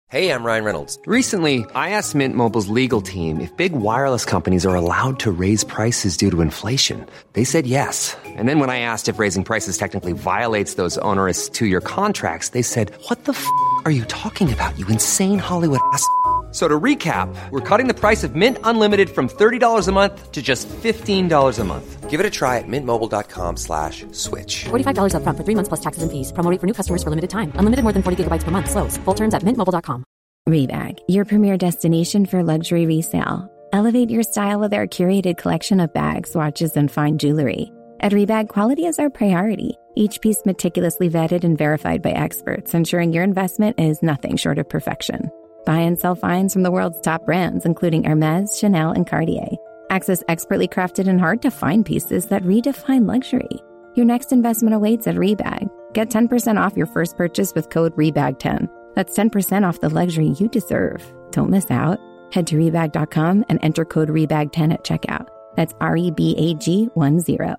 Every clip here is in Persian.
Hey, I'm Ryan Reynolds. Recently, I asked Mint Mobile's legal team if big wireless companies are allowed to raise prices due to inflation. They said yes. And then when I asked if raising prices technically violates those onerous two-year contracts, they said, "What the are you talking about, you insane Hollywood ass?" So to recap, we're cutting the price of Mint Unlimited from $30 a month to just $15 a month. Give it a try at mintmobile.com/switch. $45 up front for 3 months plus taxes and fees. Promo rate for new customers for limited time. Unlimited more than 40 gigabytes per month. Slows full terms at mintmobile.com. Rebag, your premier destination for luxury resale. Elevate your style with our curated collection of bags, watches, and fine jewelry. At Rebag, quality is our priority. Each piece meticulously vetted and verified by experts, ensuring your investment is nothing short of perfection. Buy and sell finds from the world's top brands, including Hermes, Chanel, and Cartier. Access expertly crafted and hard-to-find pieces that redefine luxury. Your next investment awaits at Rebag. Get 10% off your first purchase with code REBAG10. That's 10% off the luxury you deserve. Don't miss out. Head to Rebag.com and enter code REBAG10 at checkout. That's REBAG10.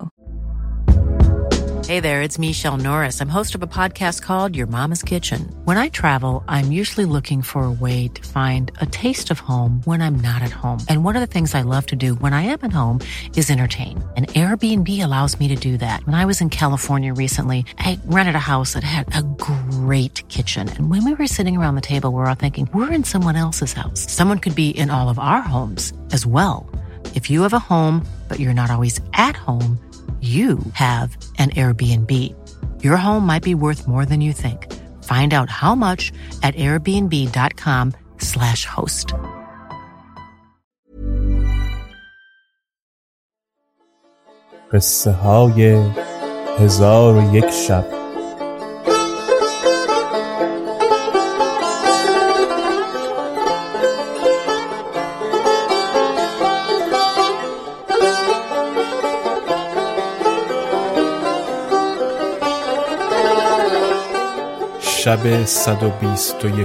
Hey there, it's Michelle Norris. I'm host of a podcast called Your Mama's Kitchen. When I travel, I'm usually looking for a way to find a taste of home when I'm not at home. And one of the things I love to do when I am at home is entertain. And Airbnb allows me to do that. When I was in California recently, I rented a house that had a great kitchen. And when we were sitting around the table, we're all thinking, we're in someone else's house. Someone could be in all of our homes as well. If you have a home, but you're not always at home, you have an Airbnb. Your home might be worth more than you think. Find out how much at airbnb.com/host. قصه های 1001 شب. شب 121.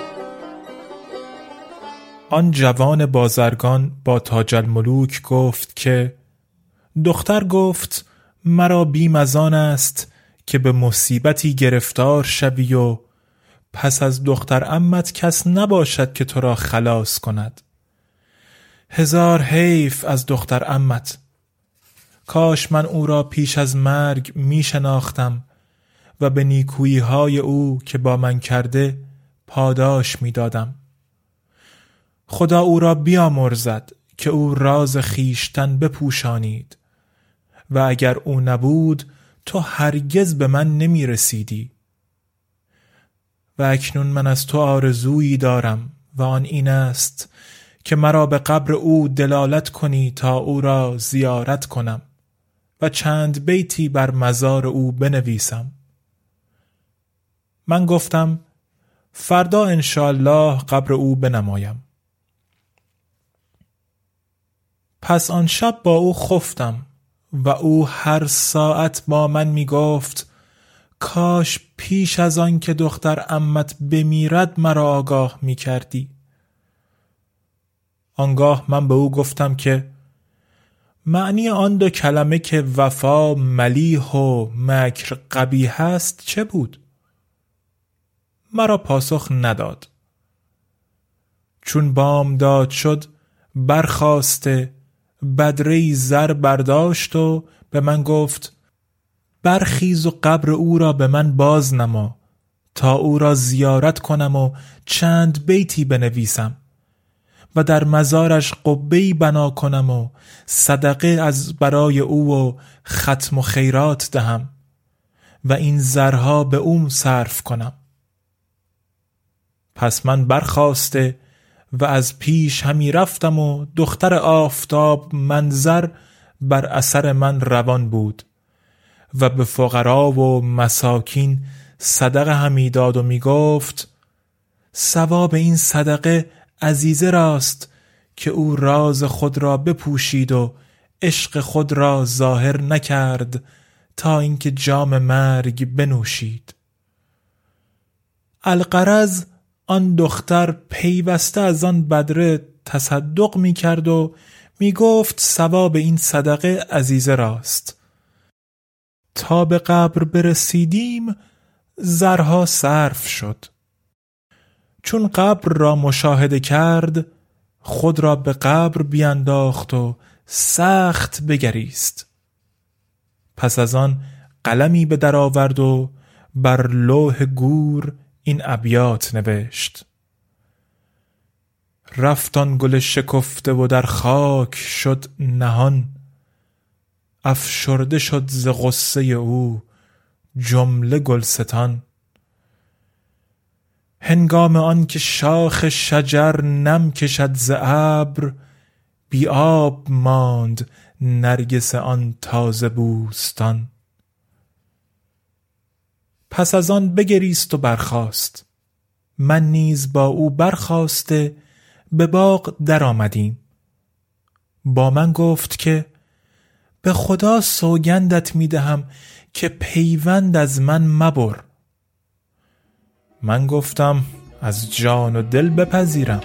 آن جوان بازرگان با تاج الملوک گفت که دختر گفت مرا بیم از آن است که به مصیبتی گرفتار شوی و پس از دختر عمت کس نباشد که تو را خلاص کند. هزار حیف از دختر عمت. کاش من او را پیش از مرگ می شناختم و به نیکویی های او که با من کرده پاداش می دادم. خدا او را بیامرزد که او راز خیشتن بپوشانید و اگر او نبود تو هرگز به من نمی رسیدی. و اکنون من از تو آرزویی دارم و آن این است که مرا به قبر او دلالت کنی تا او را زیارت کنم و چند بیتی بر مزار او بنویسم. من گفتم فردا انشاءالله قبر او بنمایم. پس آن شب با او خفتم و او هر ساعت با من می گفت کاش پیش از آن که دختر عمت بمیرد مرا آگاه می کردی. آنگاه من به او گفتم که معنی آن دو کلمه که وفا ملیح و مکر قبیح است چه بود؟ مرا پاسخ نداد. چون بامداد شد برخاسته بدره‌ای زر برداشت و به من گفت برخیز و قبر او را به من باز نما تا او را زیارت کنم و چند بیتی بنویسم و در مزارش قبه‌ای بنا کنم و صدقه از برای او و ختم و خیرات دهم و این زرها به او صرف کنم. پس من برخاسته و از پیش همی رفتم و دختر آفتاب منظر بر اثر من روان بود و به فقرا و مساکین صدقه همی داد و می گفت ثواب این صدقه عزیزه راست که او راز خود را بپوشید و عشق خود را ظاهر نکرد تا اینکه جام مرگ بنوشید. الغرض آن دختر پیوسته از آن بدره تصدق می کرد و می گفت ثواب این صدقه عزیزه راست. تا به قبر برسیدیم زرها صرف شد. چون قبر را مشاهده کرد خود را به قبر بینداخت و سخت بگریست. پس از آن قلمی به در آورد و بر لوح گور این ابیات نوشت: رفت آن گل شکفته و در خاک شد نهان، افشرده شد ز غصه او جمله گلستان. هنگام آن که شاخ شجر نم کشد ز ابر، بی آب ماند نرگس آن تازه بوستان. پس از آن بگریست و برخاست. من نیز با او برخاسته به باغ در آمدیم. با من گفت که به خدا سوگندت می دهم که پیوند از من مبر. من گفتم از جان و دل بپذیرم.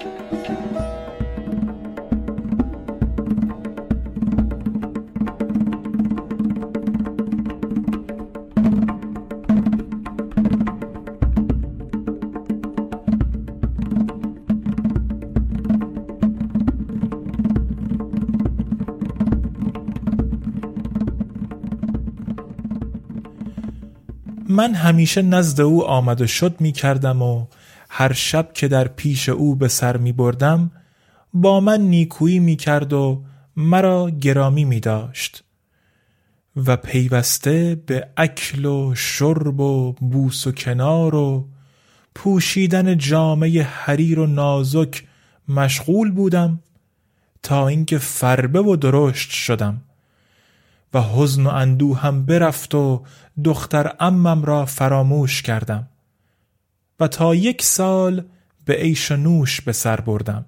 من همیشه نزد او آمد و شد می کردم و هر شب که در پیش او به سر می بردم با من نیکویی می کرد و مرا گرامی می داشت و پیوسته به اکل و شرب و بوس و کنار و پوشیدن جامه حریر و نازک مشغول بودم تا اینکه فربه و درشت شدم و حزن و اندوهم برفت و دختر عمم را فراموش کردم و تا 1 سال به عیش و نوش به سر بردم.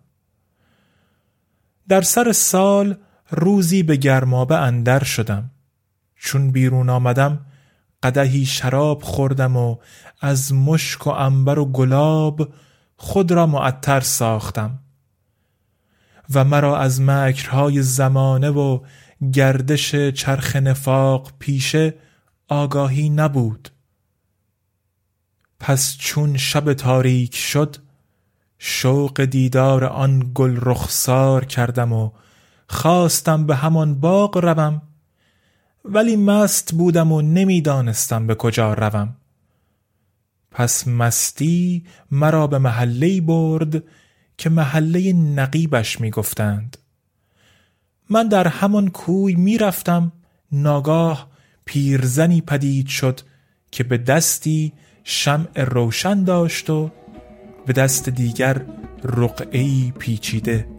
در سر سال روزی به گرمابه اندر شدم. چون بیرون آمدم قدحی شراب خوردم و از مشک و عنبر و گلاب خود را معطر ساختم و مرا از مکرهای زمانه و گردش چرخ نفاق پیشه آگاهی نبود. پس چون شب تاریک شد شوق دیدار آن گل رخسار کردم و خواستم به همان باغ روم، ولی مست بودم و نمیدانستم به کجا روم. پس مستی مرا به محله‌ای برد که محله نقیبش می گفتند. من در همان کوی می رفتم، ناگاه پیرزنی پدید شد که به دستی شمع روشن داشت و به دست دیگر رقعه‌ای پیچیده.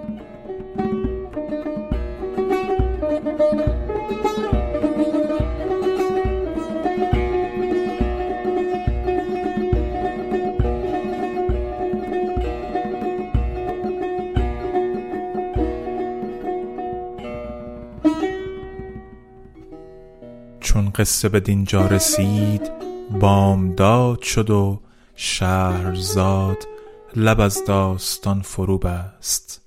چون قصه به دینجا رسید بامداد شد و شهرزاد لب از داستان فرو بست.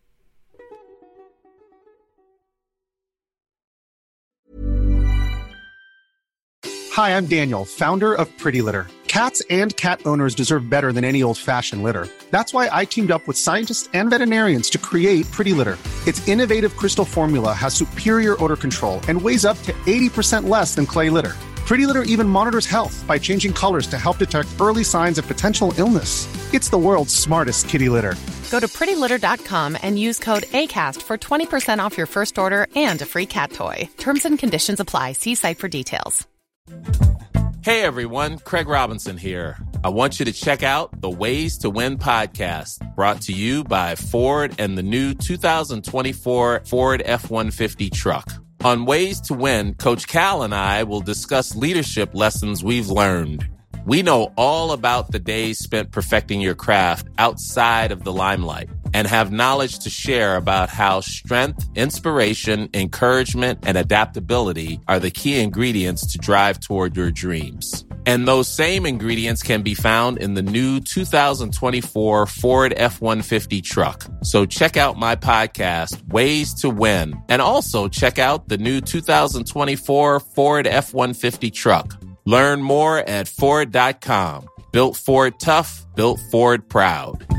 Hi, I'm Daniel, founder of Pretty Litter. Cats and cat owners deserve better than any old-fashioned litter. That's why I teamed up with scientists and veterinarians to create Pretty Litter. Its innovative crystal formula has superior odor control and weighs up to 80% less than clay litter. Pretty Litter even monitors health by changing colors to help detect early signs of potential illness. It's the world's smartest kitty litter. Go to prettylitter.com and use code ACAST for 20% off your first order and a free cat toy. Terms and conditions apply. See site for details. Hey everyone, Craig Robinson here. I want you to check out the Ways to Win podcast, brought to you by Ford and the new 2024 Ford F-150 truck. On Ways to Win, Coach Cal and I will discuss leadership lessons we've learned. We know all about the days spent perfecting your craft outside of the limelight and have knowledge to share about how strength, inspiration, encouragement, and adaptability are the key ingredients to drive toward your dreams. And those same ingredients can be found in the new 2024 Ford F-150 truck. So check out my podcast, Ways to Win, and also check out the new 2024 Ford F-150 truck. Learn more at Ford.com. Built Ford Tough, Built Ford Proud.